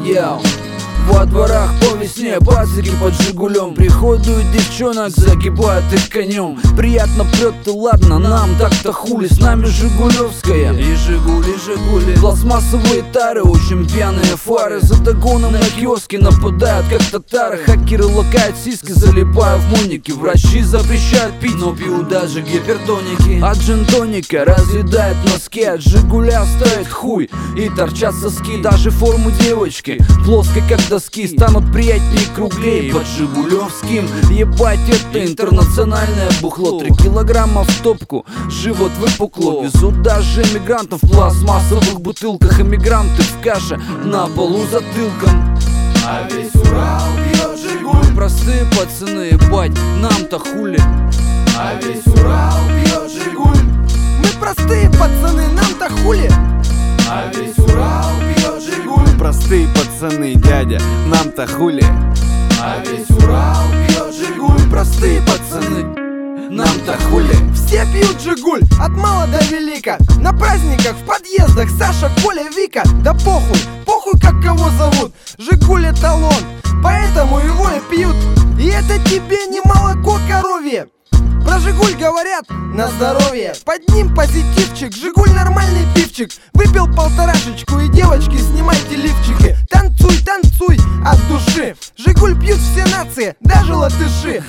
Йоу. Во дворах по весне пацики под Жигулем, приходят девчонок, загибают их конем. Приятно прет и ладно, нам так-то хули. С нами Жигулевская и Жигули. Пластмассовые тары, очень пьяные фары. За догоном на киоске нападают, как татары. Хакеры лакают сиськи, залипая в муники. Врачи запрещают пить, но пьют даже гипертоники. От джин-тоника разъедает носки, от Жигуля стоит хуй и торчат соски. Даже форму девочки плоской, как доски, станут приятнее и круглее под Жигулевским. Ебать, это интернациональное бухло. 3 килограмма в топку, живот выпукло. Везут даже эмигрантов в пластмассовых бутылках. Эмигранты в каше, на полу затылком. А весь Урал пьет Жигуль. Простые пацаны, ебать, нам-то хули. А весь Урал пьет Жигуль. Мы простые пацаны, нам-то хули. А весь Урал пьет Жигуль. Простые пацаны, дядя, нам-то хули. А весь Урал пьет Жигуль. Простые пацаны, нам-то хули. Все пьют Жигуль, от мала до велика. На праздниках, в подъездах, Саша, Коля, Вика. Да похуй, похуй как кого зовут. Жигуль эталон, поэтому его и пьют. И это тебе не молоко коровье. Про Жигуль говорят на здоровье. Под ним позитивчик, Жигуль нормальный пивчик. Выпил полторашечку и девочки, снимайте лифчики. Танцуй, танцуй от души. Жигуль пьют все нации, даже латыши.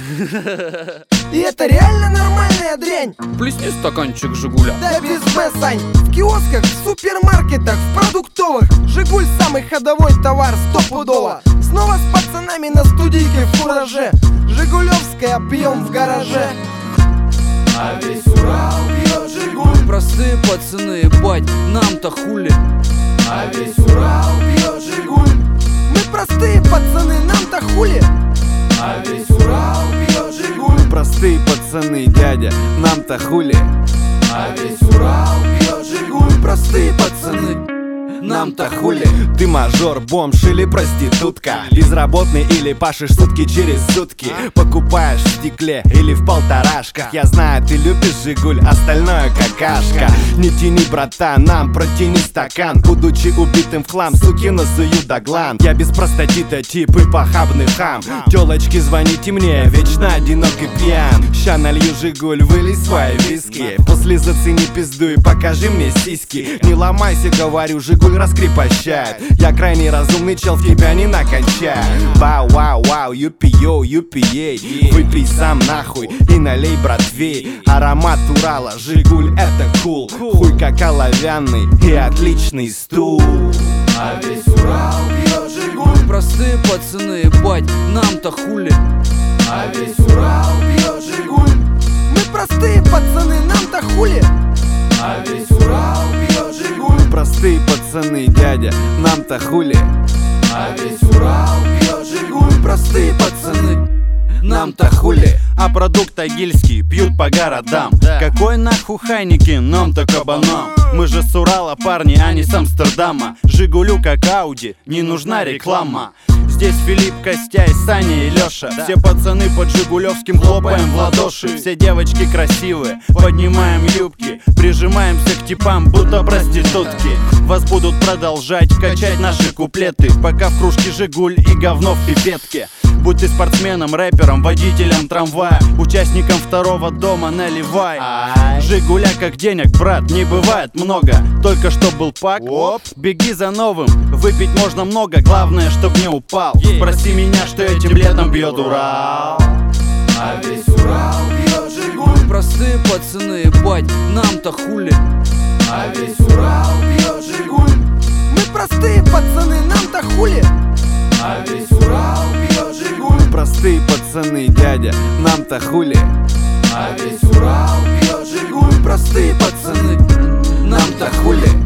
И это реально нормальная дрянь. Плесни стаканчик Жигуля. Да без Б, Сань. В киосках, в супермаркетах, в продуктовых Жигуль самый ходовой товар, стопудово. Снова с пацанами на студийке в фураже. Жигулевская пьем в гараже. А весь Урал пьет Жигуль. Простые пацаны, ебать, нам-то хули. А весь Урал пьет Жигуль. Мы простые пацаны, нам-то хули. А весь Урал пьет Жигуль. Простые пацаны, дядя, нам-то хули. А весь Урал пьет Жигуль. Простые пацаны, нам-то хули. Ты мажор, бомж или проститутка, безработный или пашешь сутки через сутки, покупаешь в стекле или в полторашках. Я знаю, ты любишь Жигуль, остальное какашка. Не тяни, братан, нам протяни стакан. Будучи убитым в хлам, суки насуют до глан. Я без простатита тип и похабный хам. Тёлочки, звоните мне, вечно одинок и пьян. Ща налью Жигуль, вылей свои виски. После зацени пизду и покажи мне сиськи. Не ломайся, говорю, Жигуль раскрепощает. Я крайне разумный чел, в тебя не накачаю. Вау-вау-вау, юпи-йоу, юпи-ей. Выпей сам нахуй и налей, братвей. Аромат Урала, Жигуль, это кул. Хуй как оловянный и отличный стул. А весь Урал пьет Жигуль. Простые пацаны, ебать, нам-то хули. А весь Урал пьет Жигуль. Мы простые пацаны, нам-то хули. А весь Урал пьет Жигуль. Простые пацаны, дядя, нам-то хули. А весь Урал пьет Жигуль. Простые пацаны, нам-то хули. А продукт тагильский пьют по городам. Какой нахуй Хайнекен, нам-то кабанам. Мы же с Урала, парни, а не с Амстердама. Жигулю как Ауди, не нужна реклама. Здесь Филипп, Костяй, Саня и Лёша. Все пацаны под Жигулевским хлопаем в ладоши. Все девочки красивые, поднимаем юбки, прижимаемся к типам, будто проститутки. Вас будут продолжать качать наши куплеты, пока в кружке Жигуль и говно в пипетке. Будь ты спортсменом, рэпером, водителем трамвая, участником второго дома наливай. Жигуля как денег, брат, не бывает много. Только что был пак, беги за новым. Выпить можно много, главное, чтоб не упал. Спроси меня, что этим летом пьет Урал. А весь Урал пьет Жигуль. Простые пацаны, ебать, нам-то хули. А весь Урал пьет Жигуль. Мы простые пацаны, нам-то хули. А весь Урал пьет Жигуль. Простые пацаны, дядя, нам-то хули. А весь Урал пьет Жигуль. Простые пацаны, нам-то хули.